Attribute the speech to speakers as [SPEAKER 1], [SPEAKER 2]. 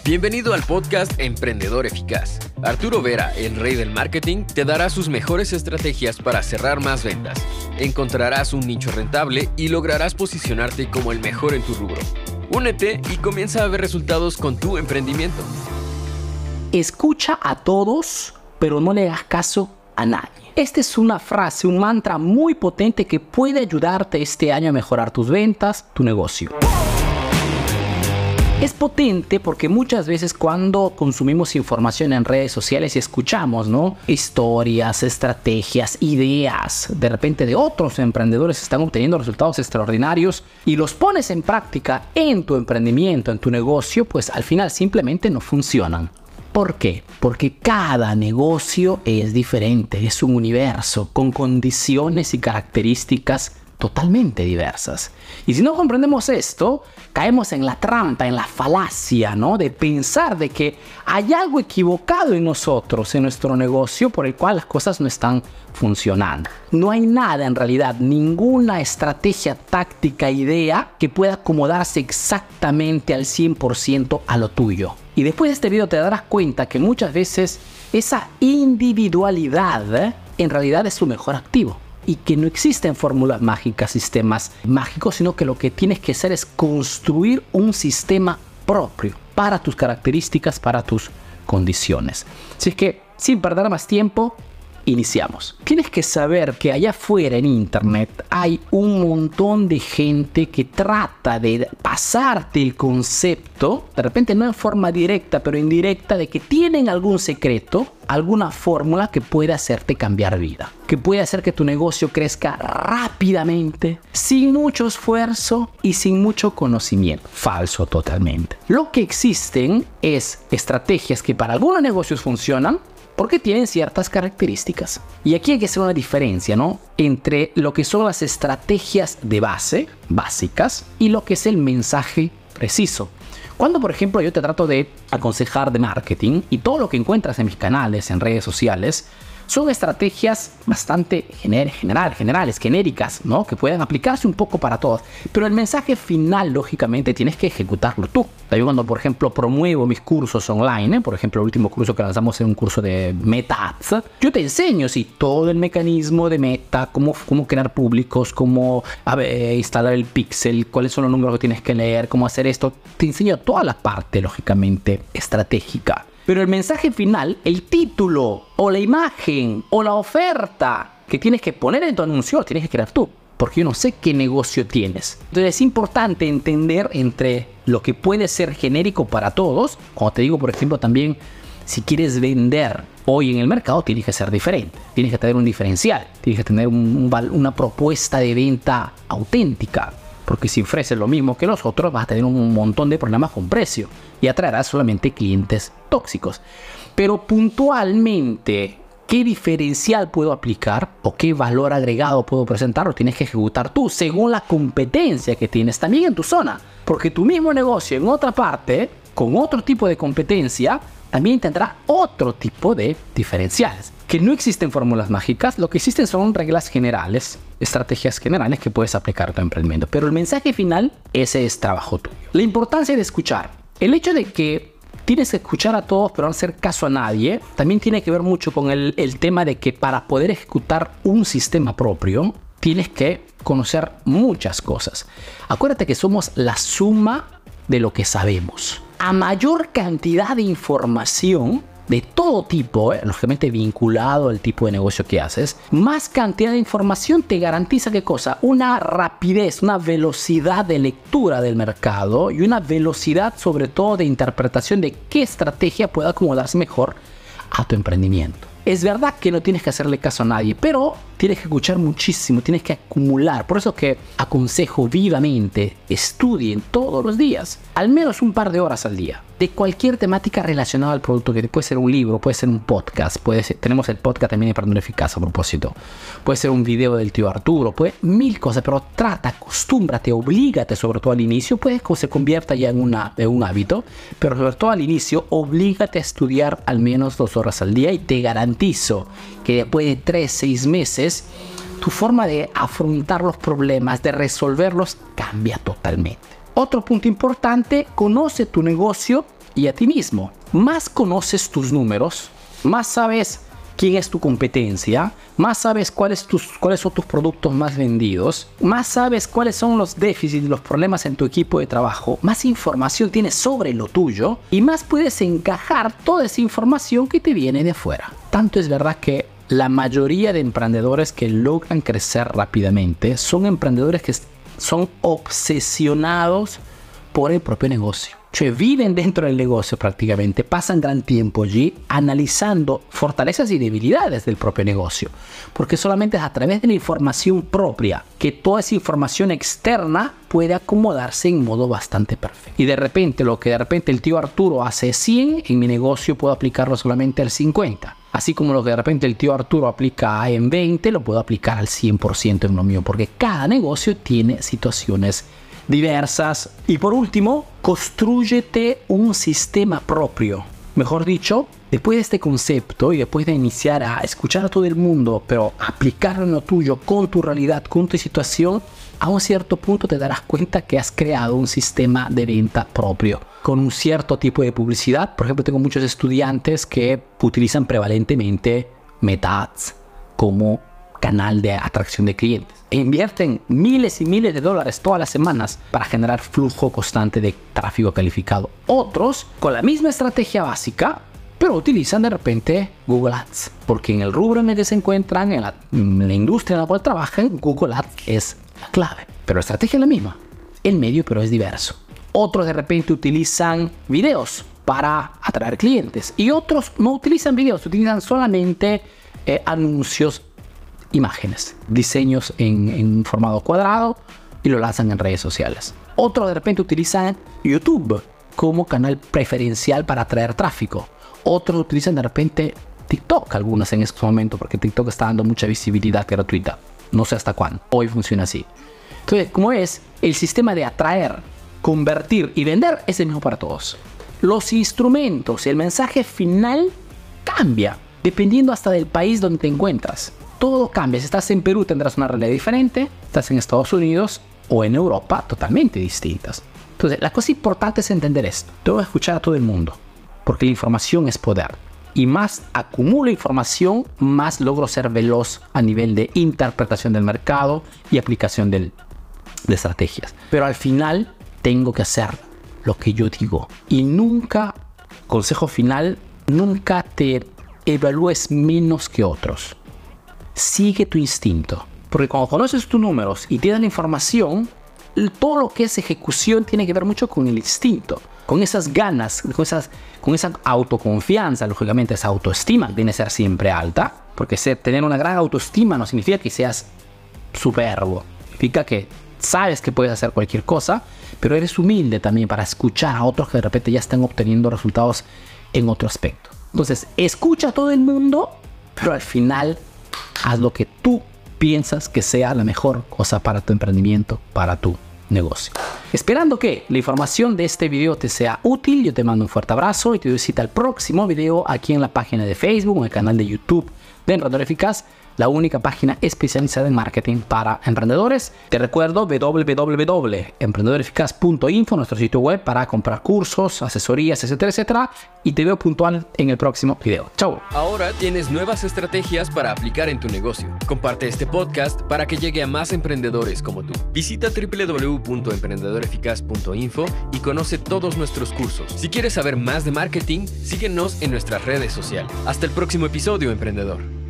[SPEAKER 1] Bienvenido al podcast Emprendedor Eficaz. Arturo Vera, el rey del marketing, te dará sus mejores estrategias para cerrar más ventas. Encontrarás un nicho rentable y lograrás posicionarte como el mejor en tu rubro. Únete y comienza a ver resultados con tu emprendimiento.
[SPEAKER 2] Escucha a todos, pero no le hagas caso a nadie. Esta es una frase, un mantra muy potente que puede ayudarte este año a mejorar tus ventas, tu negocio. Es potente porque muchas veces cuando consumimos información en redes sociales y escuchamos, historias, estrategias, ideas, de repente de otros emprendedores que están obteniendo resultados extraordinarios y los pones en práctica en tu emprendimiento, en tu negocio, pues al final simplemente no funcionan. ¿Por qué? Porque cada negocio es diferente, es un universo con condiciones y características totalmente diversas. Y si no comprendemos esto, caemos en la trampa, en la falacia, de pensar de que hay algo equivocado en nosotros, en nuestro negocio, por el cual las cosas no están funcionando. No hay nada en realidad, ninguna estrategia, táctica, idea que pueda acomodarse exactamente al 100% a lo tuyo. Y después de este video te darás cuenta que muchas veces esa individualidad en realidad es su mejor activo. Y que no existen fórmulas mágicas, sistemas mágicos, sino que lo que tienes que hacer es construir un sistema propio para tus características, para tus condiciones. Así es que, sin perder más tiempo, iniciamos. Tienes que saber que allá afuera en internet hay un montón de gente que trata de pasarte el concepto, de repente no en forma directa, pero indirecta, de que tienen algún secreto, alguna fórmula que puede hacerte cambiar vida, que puede hacer que tu negocio crezca rápidamente, sin mucho esfuerzo y sin mucho conocimiento. Falso totalmente. Lo que existen es estrategias que para algunos negocios funcionan, porque tienen ciertas características. Y aquí hay que hacer una diferencia, entre lo que son las estrategias de base, básicas, y lo que es el mensaje preciso. Cuando, por ejemplo, yo te trato de aconsejar de marketing y todo lo que encuentras en mis canales, en redes sociales, son estrategias bastante generales, genéricas, que pueden aplicarse un poco para todos. Pero el mensaje final, lógicamente, tienes que ejecutarlo tú. También cuando, por ejemplo, promuevo mis cursos online, por ejemplo, el último curso que lanzamos es un curso de Meta Ads, yo te enseño todo el mecanismo de Meta, cómo crear públicos, cómo instalar el pixel, cuáles son los números que tienes que leer, cómo hacer esto. Te enseño toda la parte, lógicamente, estratégica. Pero el mensaje final, el título, o la imagen, o la oferta que tienes que poner en tu anuncio, lo tienes que crear tú. Porque yo no sé qué negocio tienes. Entonces es importante entender entre lo que puede ser genérico para todos. Como te digo, por ejemplo, también si quieres vender hoy en el mercado, tienes que ser diferente. Tienes que tener un diferencial. Tienes que tener una propuesta de venta auténtica. Porque si ofreces lo mismo que los otros, vas a tener un montón de problemas con precio y atraerás solamente clientes tóxicos. Pero puntualmente, ¿qué diferencial puedo aplicar o qué valor agregado puedo presentar? Lo tienes que ejecutar tú según la competencia que tienes también en tu zona. Porque tu mismo negocio en otra parte, con otro tipo de competencia, también tendrá otro tipo de diferenciales. Que no existen fórmulas mágicas, lo que existen son reglas generales, estrategias generales que puedes aplicar a tu emprendimiento. Pero el mensaje final, ese es trabajo tuyo. La importancia de escuchar. El hecho de que tienes que escuchar a todos pero no hacer caso a nadie, también tiene que ver mucho con el tema de que para poder ejecutar un sistema propio, tienes que conocer muchas cosas. Acuérdate que somos la suma de lo que sabemos. A mayor cantidad de información, de todo tipo, lógicamente vinculado al tipo de negocio que haces, más cantidad de información te garantiza ¿qué cosa? Una rapidez, una velocidad de lectura del mercado y una velocidad sobre todo de interpretación de qué estrategia puede acomodarse mejor a tu emprendimiento. Es verdad que no tienes que hacerle caso a nadie, pero tienes que escuchar muchísimo, tienes que acumular. Por eso que aconsejo vivamente, estudien todos los días, al menos un par de horas al día, de cualquier temática relacionada al producto, que puede ser un libro, puede ser un podcast, tenemos el podcast también de Emprendedor Eficaz a propósito, puede ser un video del tío Arturo, mil cosas, pero acostúmbrate, oblígate sobre todo al inicio, puede que se convierta ya en un hábito, pero sobre todo al inicio, oblígate a estudiar al menos 2 horas al día y te garantizo que después de 3-6 meses, tu forma de afrontar los problemas, de resolverlos, cambia totalmente. Otro punto importante, conoce tu negocio y a ti mismo. Más conoces tus números, más sabes quién es tu competencia, más sabes cuáles son tus productos más vendidos, más sabes cuáles son los déficits y los problemas en tu equipo de trabajo, más información tienes sobre lo tuyo y más puedes encajar toda esa información que te viene de afuera. Tanto es verdad que la mayoría de emprendedores que logran crecer rápidamente son emprendedores que son obsesionados por el propio negocio. Viven dentro del negocio prácticamente, pasan gran tiempo allí analizando fortalezas y debilidades del propio negocio, porque solamente es a través de la información propia que toda esa información externa puede acomodarse en modo bastante perfecto. Y de repente, lo que de repente el tío Arturo hace 100, en mi negocio puedo aplicarlo solamente al 50. Así como lo que de repente el tío Arturo aplica en 20, lo puedo aplicar al 100% en lo mío, porque cada negocio tiene situaciones diversas. Y por último, constrúyete un sistema propio. Mejor dicho, después de este concepto y después de iniciar a escuchar a todo el mundo, pero aplicarlo en lo tuyo, con tu realidad, con tu situación, a un cierto punto te darás cuenta que has creado un sistema de venta propio, con un cierto tipo de publicidad. Por ejemplo, tengo muchos estudiantes que utilizan prevalentemente Meta Ads como canal de atracción de clientes e invierten miles y miles de dólares todas las semanas para generar flujo constante de tráfico calificado. Otros con la misma estrategia básica, pero utilizan de repente Google Ads, porque en el rubro en el que se encuentran, en la industria en la cual trabajan, Google Ads es la clave, pero la estrategia es la misma, el medio pero es diverso. Otros de repente utilizan videos para atraer clientes y otros no utilizan videos, utilizan solamente anuncios, imágenes, diseños en formato cuadrado y lo lanzan en redes sociales. Otros de repente utilizan YouTube como canal preferencial para atraer tráfico. Otros utilizan de repente TikTok, algunas en estos momentos, porque TikTok está dando mucha visibilidad gratuita. No sé hasta cuándo. Hoy funciona así. Entonces, como es, el sistema de atraer, convertir y vender es el mismo para todos. Los instrumentos y el mensaje final cambia dependiendo hasta del país donde te encuentras. Todo cambia. Si estás en Perú tendrás una realidad diferente, estás en Estados Unidos o en Europa totalmente distintas. Entonces, la cosa importante es entender esto. Tengo que escuchar a todo el mundo, porque la información es poder. Y más acumulo información, más logro ser veloz a nivel de interpretación del mercado y aplicación de estrategias. Pero al final tengo que hacer lo que yo digo. Y nunca, consejo final, nunca te evalúes menos que otros. Sigue tu instinto, porque cuando conoces tus números y tienes la información, todo lo que es ejecución tiene que ver mucho con el instinto, con esas ganas, con esa autoconfianza. Lógicamente esa autoestima tiene que ser siempre alta, porque tener una gran autoestima no significa que seas superbo, significa que sabes que puedes hacer cualquier cosa, pero eres humilde también para escuchar a otros que de repente ya están obteniendo resultados en otro aspecto. Entonces, escucha a todo el mundo, pero al final haz lo que tú piensas que sea la mejor cosa para tu emprendimiento, para tu negocio. Esperando que la información de este video te sea útil, yo te mando un fuerte abrazo y te doy cita al próximo video aquí en la página de Facebook o en el canal de YouTube de Emprendedor Eficaz, la única página especializada en marketing para emprendedores. Te recuerdo www.emprendedoreficaz.info, nuestro sitio web para comprar cursos, asesorías, etcétera, etcétera. Y te veo puntual en el próximo video. Chao.
[SPEAKER 1] Ahora tienes nuevas estrategias para aplicar en tu negocio. Comparte este podcast para que llegue a más emprendedores como tú. Visita www.emprendedoreficaz.info y conoce todos nuestros cursos. Si quieres saber más de marketing, síguenos en nuestras redes sociales. Hasta el próximo episodio, emprendedor.